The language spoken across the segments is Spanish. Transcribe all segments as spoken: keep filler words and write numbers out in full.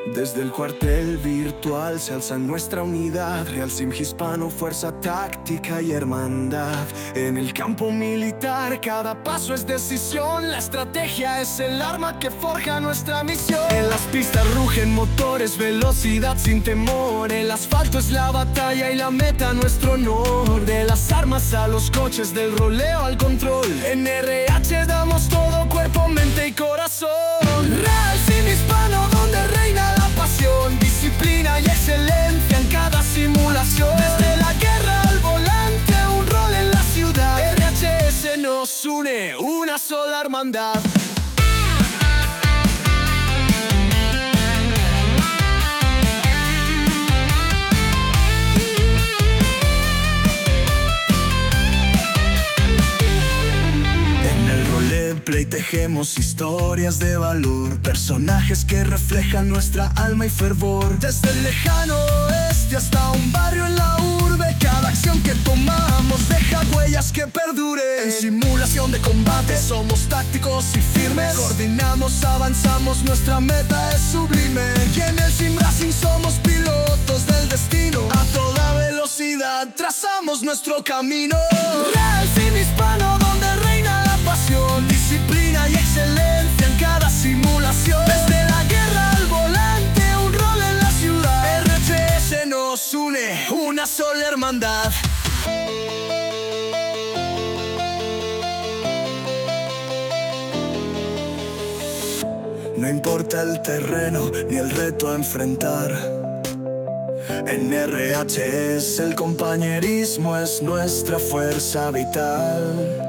Desde el cuartel virtual se alza nuestra unidad, Real Sim Hispano, fuerza táctica y hermandad. En el campo militar cada paso es decisión, la estrategia es el arma que forja nuestra misión. En las pistas rugen motores, velocidad sin temor, el asfalto es la batalla y la meta nuestro honor. De las armas a los coches, del roleo al control, en R H damos todo, cuerpo, mente y corazón. Real Sim Hispano, donde reina la pasión, disciplina y excelencia en cada simulación. Desde la guerra al volante, un rol en la ciudad, R H S nos une, una sola hermandad. Play tejemos historias de valor, personajes que reflejan nuestra alma y fervor. Desde el lejano oeste hasta un barrio en la urbe, cada acción que tomamos deja huellas que perduren. En simulación de combate somos tácticos y firmes, coordinamos, avanzamos, nuestra meta es sublime. Y en el Sim Racing somos pilotos del destino, a toda velocidad trazamos nuestro camino. Real Sim Hispano, donde reina la pasión, disciplina y excelencia en cada simulación. Desde la guerra al volante, un rol en la ciudad, R H S nos une, una sola hermandad. No importa el terreno ni el reto a enfrentar, en R H S el compañerismo es nuestra fuerza vital.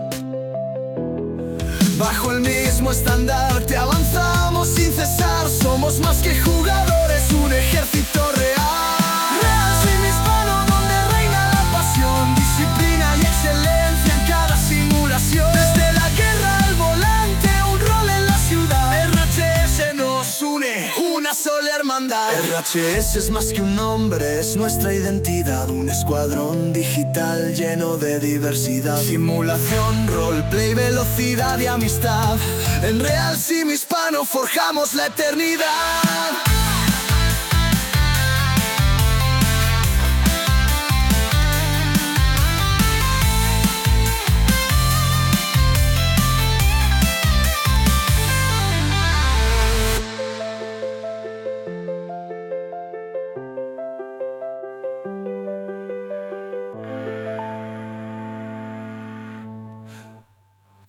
Bajo el mismo estandarte avanzamos sin cesar, somos más que jugadores, un ejército real. Real Sim Hispano, donde reina la pasión, disciplina y excelencia en cada simulación. Desde la guerra al volante, un rol en la ciudad, R H S nos une, una sola hermandad. R H S es más que un nombre, es nuestra identidad, un escuadrón digital lleno de diversidad. Simulación, roleplay, velocidad y amistad, en Real Sim Hispano forjamos la eternidad.